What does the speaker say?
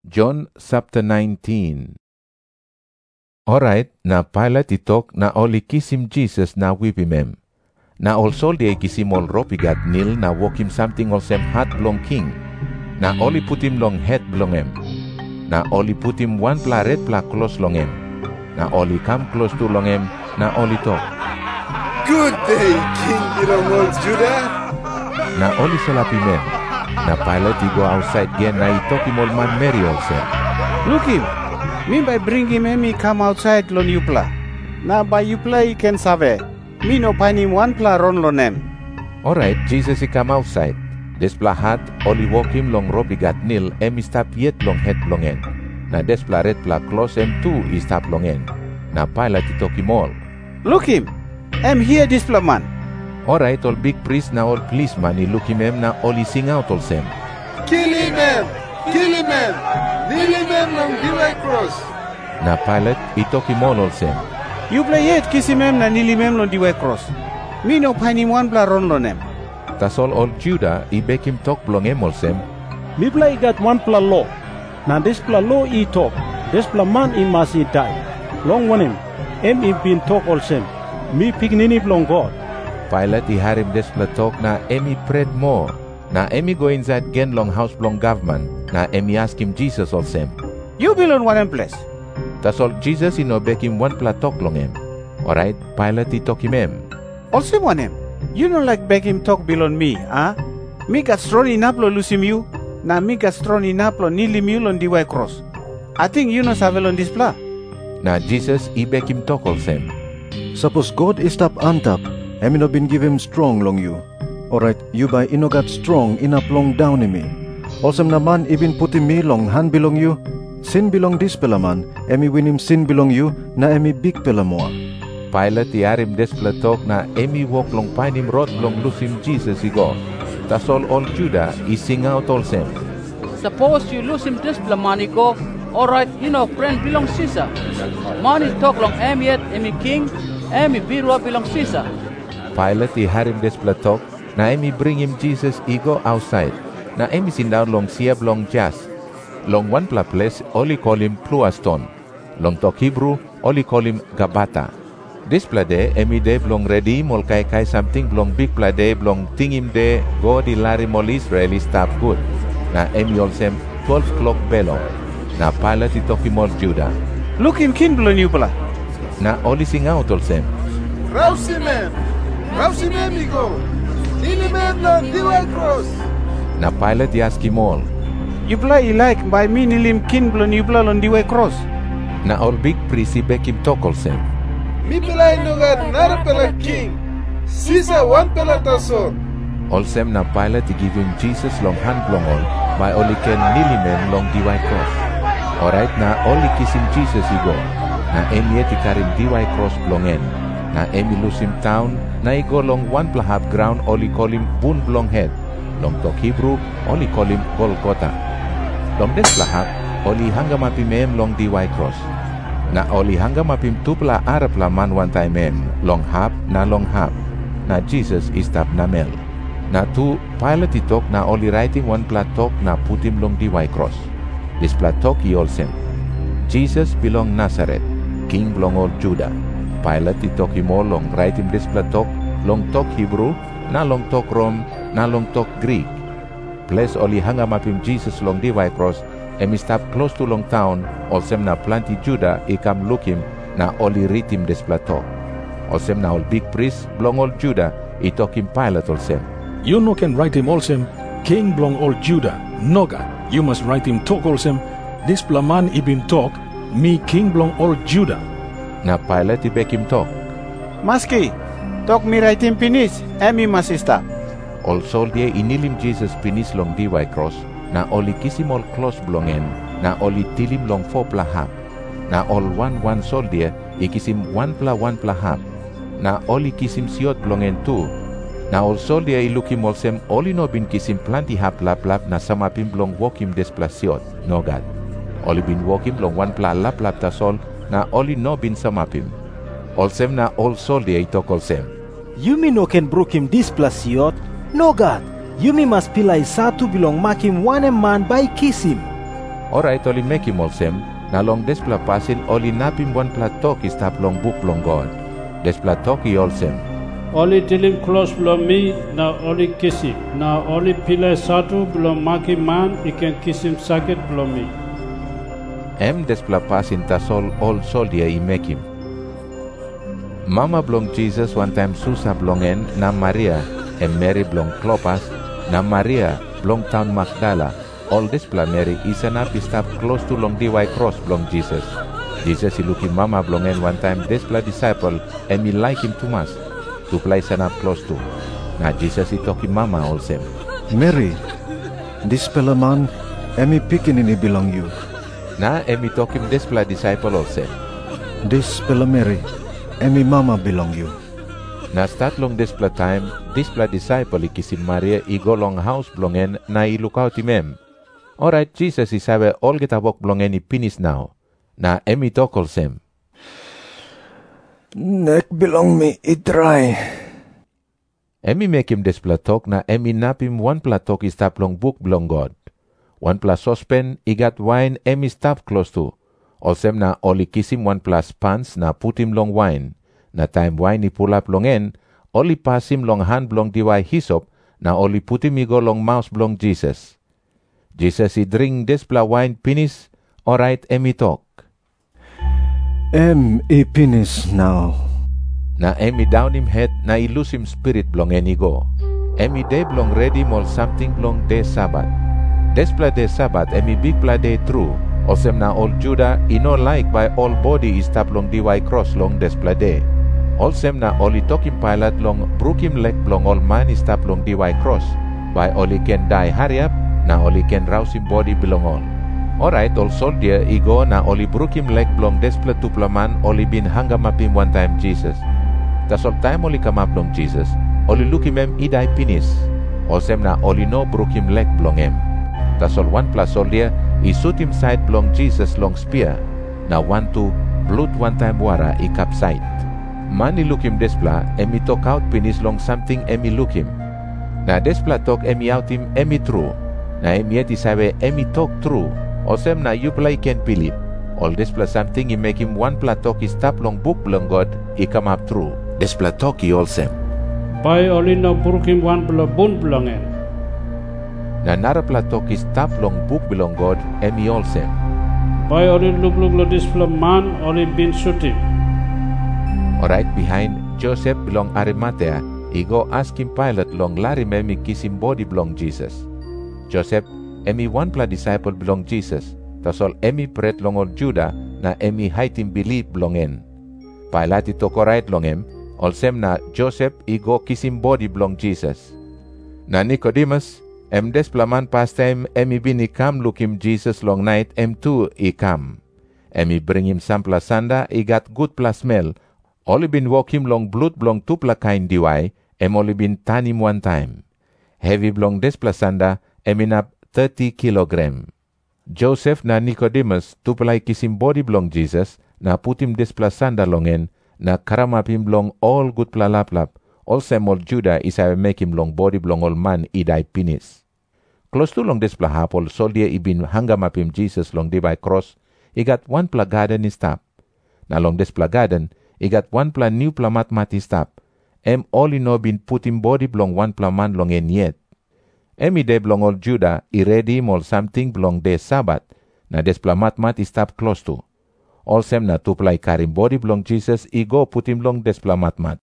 John chapter 19. Alright, na Pilate itok na oli kisim Jesus na whip him. Na also dia kisim ol ropigat nil na walk him something olsem hat blong king. Na oli put him long head blong him. Na oli put him one pla red pla close long him. Na oli come close to long him, na oli talk. Good day, King belong old Judah. Na oli solap him. Na Pilate he go outside again na he talk him old man Mary also. Look him. Me by bring him he come outside lon yupla. Na by yupla he can save. Me no find him one pla ron lonem. Alright, Jesus he come outside. Despla hat, oli walk him long robi gat nil, he stop yet long head long end. Na despla red pla close too he stop long end. Na Pilate he talk him all. Look him. Here displa man. Alright, all big priest na all policeman he look him na all he sing out all same. Kill him, kill him, kneel him long the cross. Na Pilate he talk him all same. You play yet kiss him na kneel him long the cross. Me no find him one pla ron lonem. Tas all Judah he beg him talk blong him all same. Me play got one pla law. Na this pla law he talk. This pla man he must he die. Long one him he been talk all same. Me pignini blong God. Pilate he had him despla talk na he prayed more. Na he go inside again long house blong government. Na he ask him Jesus all same. You belong one place. Tas all Jesus he no beg him one pla talk long him. Alright, Pilate he talk him. Also one him. You don't like beg him talk belong me, huh? Me got strong enough lo lose him you. Na me got strong enough lo kneel him you on the white cross. I think you no save on this pla. Na Jesus he beg him talk all same. Suppose God is tap antap, I no been give him strong long you. Alright, you by ino got strong enough long down in me. Also naman ibin put me long hand belong you. Sin belong this pela man, emi win him sin belong you, na emi big pela moa. Pilate he had him despla talk na emi walk long find him rod long lose him Jesus he go. Tas all Judah he sing out all same. Suppose you lose him this man he go. Alright, you know friend belong Caesar. Money talk long yet king. Birwa belong Caesar. Pilate he had him despla talk. Na bring him Jesus he go outside. Na sit down long siab long jas. Long one pla place only call him Pluaston. Long talk Hebrew only call him Gabata. This pla day de blong ready mol kai something blong big pla day blong ting him de go di lari mol Israeli stop good. Na also 12 o'clock bello. Na Pilate he talk him all Judah. Look him kin blong you pla. Na only sing out all same. Rouse him, me go. Kneel him long the white cross. Na Pilate he ask him all. You play like by me kneel him kin blong you pla on the white cross. Na all big priest he beg him talk all same. Me pela no got nara pela king. Caesar one pela tason. All same na Pilate he give him Jesus long hand blong all. By only can kneel him long the white cross. Alright, na only kiss him Jesus he go. Na yet he carry him the white cross blong en. Na lose him town. Na he go long one pla half ground only call him bun blong head. Long talk Hebrew only call him Golgotha. Long des pla half only hangam up him long the white cross. Na only hangam up him two pla Arab pla man one time long half na long half. Na Jesus is tap na mel. Na two Pilate he talk na only writing one pla talk na put him long the white cross. This pla talk he all same. Jesus belong Nazareth, king belong all Judah. Pilate he talk him all long write him this pla talk, long talk Hebrew, na long talk Rome, na long talk Greek. Place only hangam up him Jesus long the white cross, and he stop close to long town, also na plenty Judah he come look him, na only read him this pla talk. Also na all big priest belong all Judah, he talk him Pilate also. You no can write him also, king belong all Judah. No God, you must write him talk also. This pla man he been talk, me king belong all Judah. Na Pilate he beg him talk. Maski, talk me write him finish, me must stop. All soldier he kneel him Jesus finish long the white cross. Na only kiss him all close belong en. Na only till him long 4 pla half. Na all one soldier he kiss him 1 pla half. Na only kiss him siot belong en too. Na all soldier he look him all same only no been kiss him plenty half lap na some up him belong walk him des pla siot. No God. Only been walk him long 1 pla lap tas all. Na only no been some up him. All same na all soldier he talk all same. You me no can broke him this plus siot. No God. You me must pilai satu belong make him one man by kiss him. Alright, oli make him olsem, na long despla pasin oli napim one pla tok istap long book long God. Despla tok I olsem. Oli tilim close below me, na oli kiss him. Na oli pile satu below maki man, he can kiss him sakit below me. Despla pasin tasol all soldier I make him. Mama blong Jesus one time Susa blongen na Maria, Mary blong Clopas, na Maria blong town Magdala. All despla Mary isanap istap close to long diwai cross blong Jesus. Jesus iluki mama blongen one time despla disciple I like him too much. To play sanap close to. Na Jesus itoki mama olsem. Mary, this fella man, emi pikin ini belong you. Na emi tokim despla disciple olsem. This fella Mary, emi mama belong you. Na start long despla time, despla disciple ikisim Maria igo long house blongen na ilukau timem. Alright, Jesus isabe all getabok blongen I pinis now. Na emi tok olsem. Neck belong me I dry. Emi make him despla tok na emi napim one pla tok istap long book belong God. One pla sospen I got wine emi stap close to. Olsem na oli kisim one pla pants na put him long wine. Na time wine I pull up longen, oli pass him long hand belong diwai hisop, na oli put him I go long mouse belong Jesus. Jesus I drink despla wine pinis, alright emi tok. I pinis now. Na emi down him head na I lose him spirit belong any go. Emi day belong ready mol something belong day Sabbath. Despla day Sabbath emi big pla day true. Osem na all Judah I no like by all body is tap long diwai cross long despla day. Olsem na oli tokim Pilate long brook him leg belong all man is tap long diwai cross. By oli can die hurry up na oli can rouse him body belong all. Alright, all soldier igo na oli brook him leg belong despla tuplaman oli bin hangam up him one time Jesus. Tas all time oli come up long Jesus, oli look him idai pinis. Olsem na oli no brook him leg belong him. Tas all one plus soldier I shoot him side belong Jesus long spear. Na one two blood one time wara I capside. Man I look him despla emi talk out pinis long something emi look him. Na despla talk emi out him emi true. Na emi yet isabe emi talk true. Osem na you play can believe. All this plus something I make him one pla talk is tap long book belong God I come up true. This pla talk I olsem. By oli no brook him one below bone belong in. Na nara pla talk is tap long book belong God emi olsem. By oli look lo this man oli been shooting. Alright, behind Joseph belong Arimathea, I go ask him Pilate long larim emi kiss him body belong Jesus. Joseph emi one pla disciple belong Jesus. Tas all emi pret long all Judah na emi height him believe belong en. Pilate toko right long em, olsem na Joseph I go kiss him body belong Jesus. Na Nicodemus, des plaman past time emi bin I come look him Jesus long night too I come. Emi bring him some pla sanda I got good pla smell. Oli bin walk him long blood belong two pla kind diwai, oli bin tan him one time. Heavy belong des pla sanda emi nap 30 kilogram. Joseph na Nicodemus tu pla kiss him body belong Jesus, na put him des pla sanda longen, na karamap him long all good pla lap. Olsem all Judah is I make him long body belong all man idai pinis. Close to long des pla hap all soldier I bin hangam up him Jesus long di by cross, I got one pla garden is tap. Na long des pla garden, I got one pla new pla mat is tap. All I know bin put him body belong one pla man long en yet. Emi de belong all Judah I ready him all something belong de Sabbath. Na des pla mat is tap close to. Olsem na tu pla I carry body belong Jesus I go put him long des pla mat.